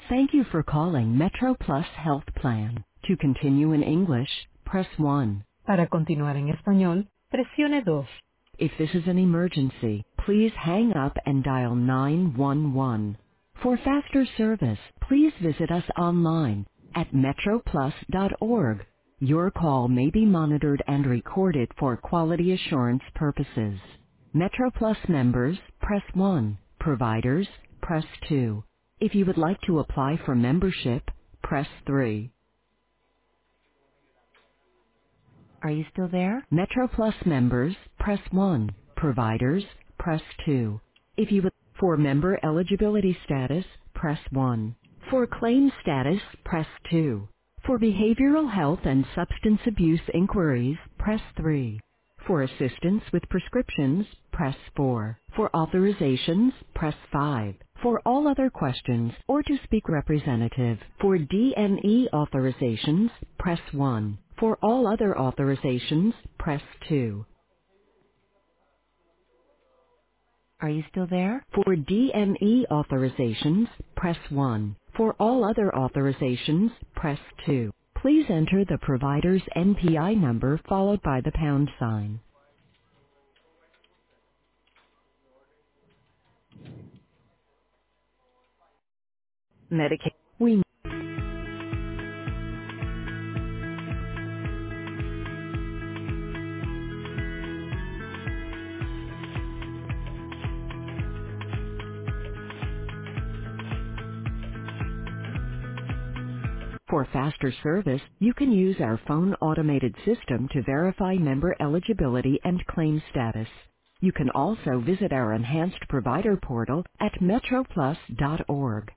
Thank you for calling Metro Plus Health Plan. To continue in English, press 1. Para continuar en español, presione 2. If this is an emergency, please hang up and dial 911. For faster service, please visit us online at metroplus.org. Your call may be monitored and recorded for quality assurance purposes. MetroPlus members, press 1. Providers, press 2. If you would like to apply for membership, press 3. Are you still there? MetroPlus members, press 1. Providers, press 2. If you would, for member eligibility status, press 1. For claim status, press 2. For behavioral health and substance abuse inquiries, press 3. For assistance with prescriptions, press 4. For authorizations, press 5. For all other questions or to speak representative, for DME authorizations, press 1. For all other authorizations, press 2. Are you still there? For DME authorizations, press 1. For all other authorizations, press 2. Please enter the provider's NPI number followed by the pound sign. Medicaid. For faster service, you can use our phone automated system to verify member eligibility and claim status. You can also visit our enhanced provider portal at metroplus.org.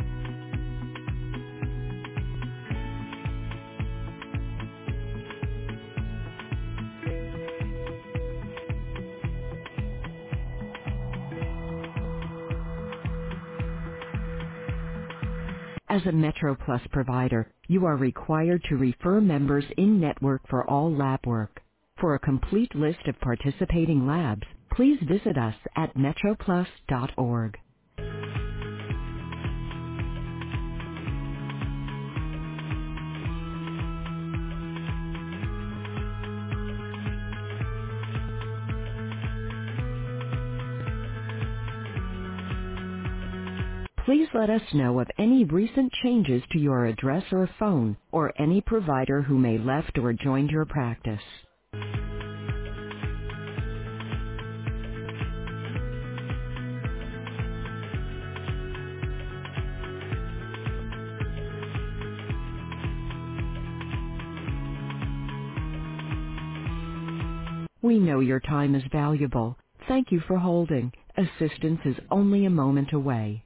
As a MetroPlus provider, you are required to refer members in-network for all lab work. For a complete list of participating labs, please visit us at metroplus.org. Please let us know of any recent changes to your address or phone, or any provider who may left or joined your practice. We know your time is valuable. Thank you for holding. Assistance is only a moment away.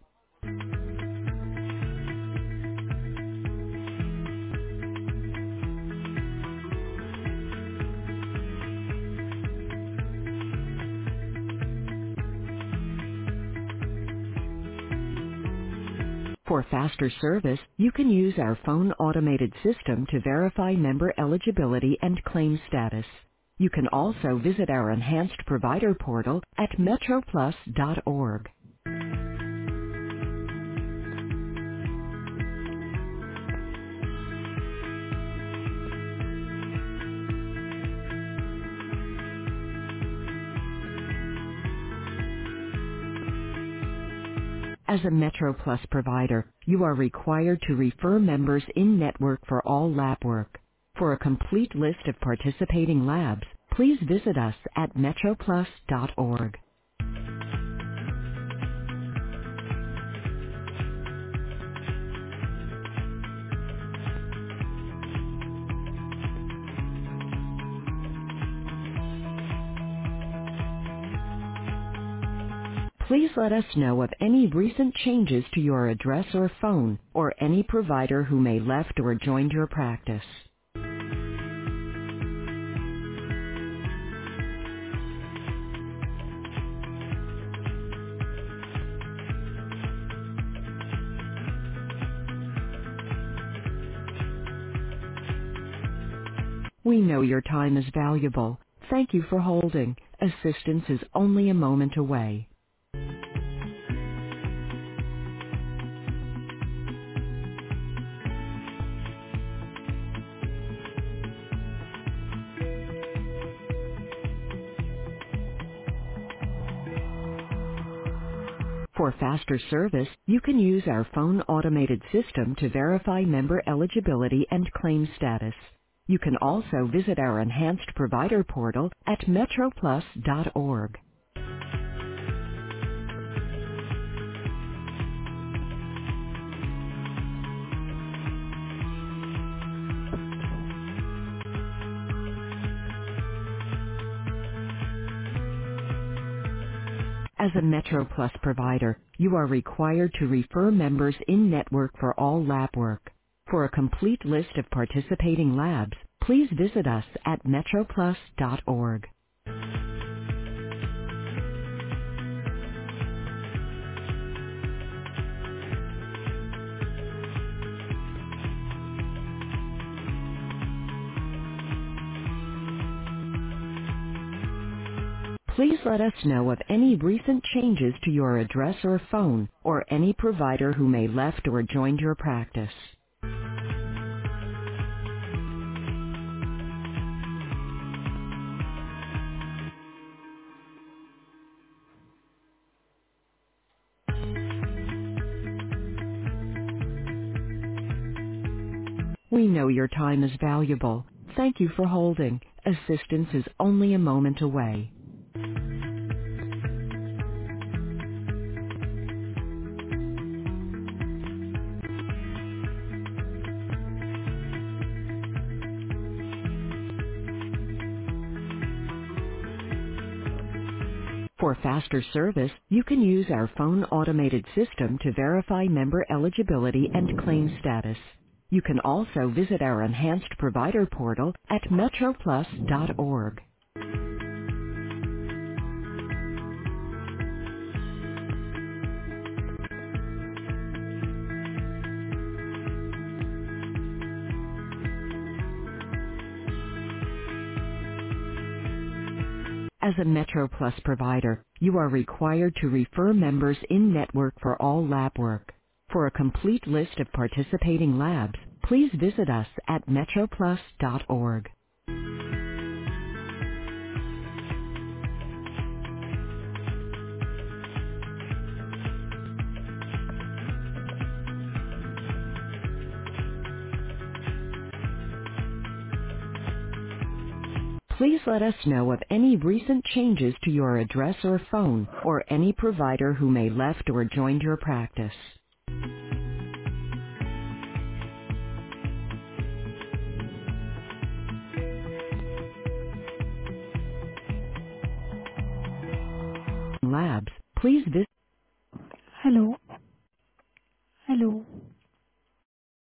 For faster service, you can use our phone automated system to verify member eligibility and claim status. You can also visit our enhanced provider portal at metroplus.org. As a MetroPlus provider, you are required to refer members in-network for all lab work. For a complete list of participating labs, please visit us at metroplus.org. Please let us know of any recent changes to your address or phone, or any provider who may left or joined your practice. We know your time is valuable. Thank you for holding. Assistance is only a moment away. For faster service, you can use our phone automated system to verify member eligibility and claim status. You can also visit our enhanced provider portal at metroplus.org. As a MetroPlus provider, you are required to refer members in-network for all lab work. For a complete list of participating labs, please visit us at metroplus.org. Please let us know of any recent changes to your address or phone, or any provider who may left or joined your practice. We know your time is valuable. Thank you for holding. Assistance is only a moment away. For faster service, you can use our phone automated system to verify member eligibility and claim status. You can also visit our enhanced provider portal at metroplus.org. As a MetroPlus provider, you are required to refer members in-network for all lab work. For a complete list of participating labs, please visit us at metroplus.org. Please let us know of any recent changes to your address or phone, or any provider who may left or joined your practice. Labs, please visit. Hello. Hello.